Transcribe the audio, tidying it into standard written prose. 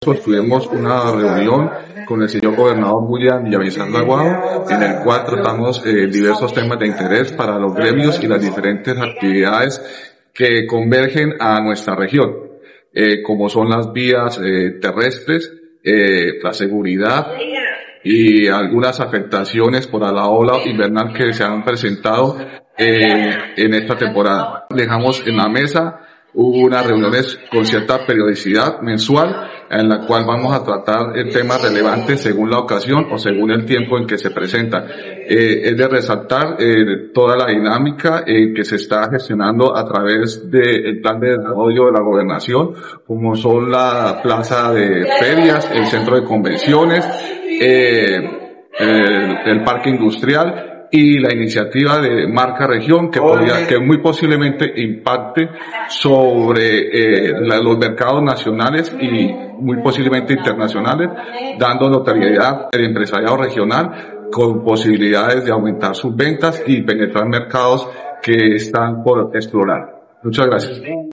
Tuvimos una reunión con el señor gobernador William Villamizar Aguado, en el cual tratamos diversos temas de interés para los gremios y las diferentes actividades que convergen a nuestra región, como son las vías terrestres, la seguridad y algunas afectaciones por la ola invernal que se han presentado en esta temporada. Dejamos en la mesa unas reuniones con cierta periodicidad mensual, en la cual vamos a tratar temas relevantes según la ocasión o según el tiempo en que se presenta. Es de resaltar toda la dinámica que se está gestionando a través del plan de desarrollo de la gobernación, como son la plaza de ferias, el centro de convenciones, el parque industrial y la iniciativa de Marca Región, que muy posiblemente impacte sobre los mercados nacionales y muy posiblemente internacionales, dando notoriedad al empresariado regional con posibilidades de aumentar sus ventas y penetrar mercados que están por explorar. Muchas gracias.